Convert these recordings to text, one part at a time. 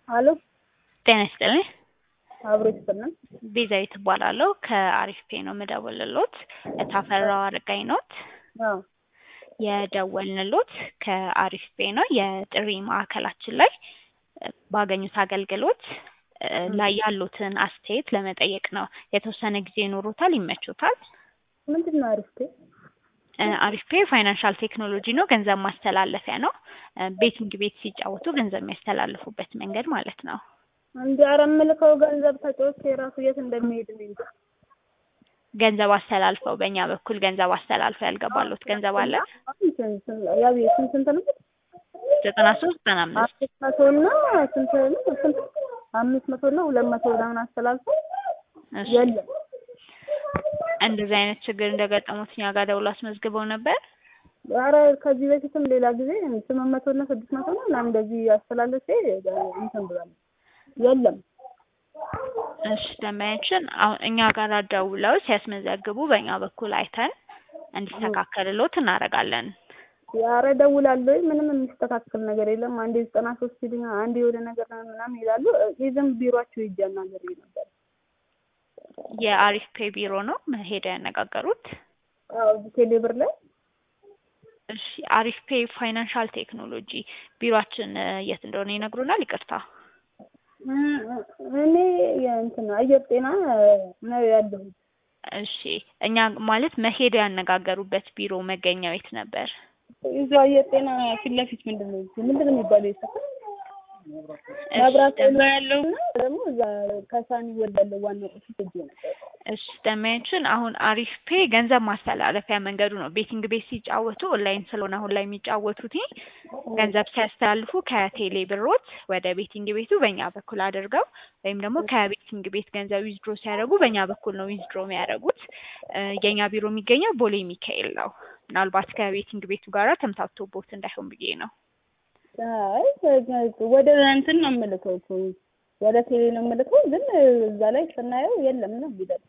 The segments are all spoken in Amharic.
አሎ ጤና ይስጥልኝ። አብሮ ይስጥልን። ቤዛዊት እባላለሁ ከአሪፍ ፔ ነው የምደውልልዎት። ታፈራው አረጋኝ ኖት? አዎ የደወልንልዎት ከአሪፍ ፔ ነው። የጥሪ ማዕከላችን ላይ ባገኙት አገልግሎት ላይ ያሉትን አስተያየት ለመጠየቅ ነው። የተወሰነ ጊዜ ይኖሩታል? ይመቹታል? ምንድነው አሪፍ ፔ? አሪፍ ፔ ፋይናንሻል ቴክኖሎጂ ነው። ገንዘብ ማስተላለፊያ ነው። ቤቲንግ ቤት ሲጫወቱ ገንዘብ የሚያስተላልፉበት መንገድ ማለት ነው። እንዴ ኧረ የምልከው ገንዘብ ተጫውቼ የራሱ የት እንደሚሄድ ነው እንጂ ገንዘብ አስተላልፈው በእኛ በኩል ገንዘብ አስተላልፈው ያልገባሉት ገንዘብ አለ? ያው ስንት ነው? 93 95 500 እና ስንት ነው? 500 እና 200 ምናምን አስተላልፎ እሺ። የለም። እንደዚህ አይነት ችግር እንደገጠሙት እኛ ጋር ደውሎ አስመዝግበው ነበር? ኧረ ከዚህ በፊትም ሌላ ጊዜ 800 እና 600 ነው ምናምን እንደዚህ አስተላልፌ እንትን ብሏል። የለም። እሺ ደንበኛችን አሁን እኛ ጋር ደውለው ሲያስመዘግቡ በእኛ በኩል አይተን እንዲስተካከልሎት እናደርጋለን። ኧረ እደውላለሁ ምንም የሚስተካከል ነገር የለም። አንዴ 93 ሲሉኝ አንዴ የሆነ ነገር ምናምን ይላሉ። ይዘን ቢሮአቸው ሂጅ አናግሬ ነበር። የአሪፍ ፔ ቢሮ ነው ሄደው ያነጋገሩት? አዎ ቴሌብር ላይ። እሺ አሪፍ ፔ ፋይናንሻል ቴክኖሎጂ ቢሮአችን የት እንደሆነ ይነግሩናል? ይቅርታ እኔ የእንትን አየር ጤና ነው ያለሁት። እሺ እኛ ማለት መሄደው ያነጋገሩበት ቢሮ መገኛው የት ነበር? እዛው አየር ጤና ፊት ለፊት ምንድነው የሚባለው የሰፈር መብራት ላይ ያለውና ደግሞ እዛ ከሳኒ ወዳለው ዋናው ኦፊስ ሄጄ ነበር። እሺ ደንበኛችን አሁን አሪፍ ፔ ገንዘብ ማስተላለፊያ መንገዱ ነው። ቤቲንግ ቤት ሲጫወቱ ኦንላይን ስለሆነ አሁን ላይ የሚጫወቱት ገንዘብ ሲያስተላልፉ ከቴሌ ብሮት ወደ ቤቲንግ ቤቱ በእኛ በኩል አድርገው ወይም ደግሞ ከቤቲንግ ቤት ገንዘብ ዊዝድሮ ሲያደርጉ በእኛ በኩል ነው ዊዝድሮ የሚያደርጉት። የኛ ቢሮ የሚገኘው ቦሌ ሚካኤል ነው። ምናልባት ከቤቲንግ ቤቱ ጋራ ተምታቶቦት እንዳይሆን ብዬ ነው። አይ ወደ እንትን ነው የምልከው እኮ ወደ ቴሌ ነው የምልከው፣ ግን እዛ ላይ ስናየው የለም ነው የሚለው።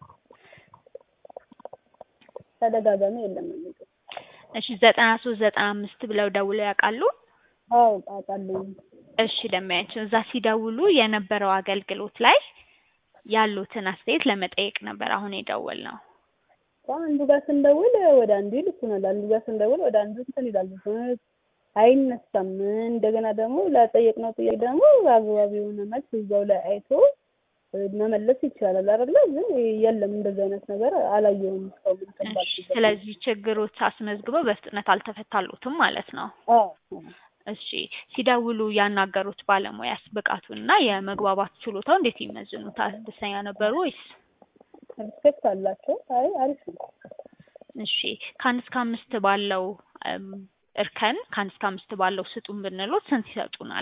ተደጋጋሚ የለም ነው። እሺ 93 95 ብለው ደውለው ያውቃሉ? አዎ አውቃለሁ። እሺ ደንበኛችን እዛ ሲደውሉ የነበረው አገልግሎት ላይ ያሉትን አስተያየት ለመጠየቅ ነበር አሁን የደወልነው። አንዱ ጋር ስንደውል ወደ አንዱ ይልኩናል፣ አንዱ ጋር ስንደውል ወደ አንዱ እንትን ይላሉ። አይነሳም። እንደገና ደግሞ ለጠየቅነው ጥያቄ ደግሞ አግባብ የሆነ መልስ እዛው ላይ አይቶ መመለስ ይቻላል አይደል? ግን የለም እንደዚህ አይነት ነገር አላየሁም እስካሁን ተባልኩ። ስለዚህ ችግሮች አስመዝግበው በፍጥነት አልተፈታሉትም ማለት ነው። አዎ እሺ ሲደውሉ ያናገሩት ባለሙያስ ብቃቱና የመግባባት ችሎታው እንዴት ይመዝኑታል? ደስተኛ ነበሩ ወይስ? ሪስፔክት አላቸው። አይ አሪፍ ነው። እሺ ከአንድ እስከ አምስት ባለው እርከን ከአንድ እስከ አምስት ባለው ስጡን ብንሎት ስንት ይሰጡናል?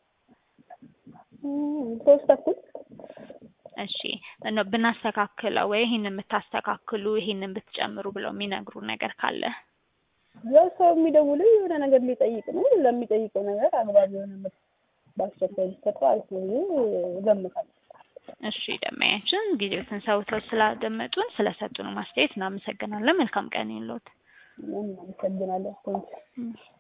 3 እሺ ብናስተካክለው ወይ ይሄንን የምታስተካክሉ ይሄንን ብትጨምሩ ብለው የሚነግሩ ነገር ካለ? ያው ሰው የሚደውለው የሆነ ነገር ሊጠይቅ ነው። ለሚጠይቀው ነገር አግባብ የሆነ መልስ ባስቸኳይ ሊሰጠው አሪፍ ነው እገምታለሁ። እሺ ደንበኛችን ጊዜዎትን ሰውተው ስላደመጡን ስለሰጡን ማስተያየት እናመሰግናለን። መልካም ቀን ይሁንልዎት። እናመሰግናለን።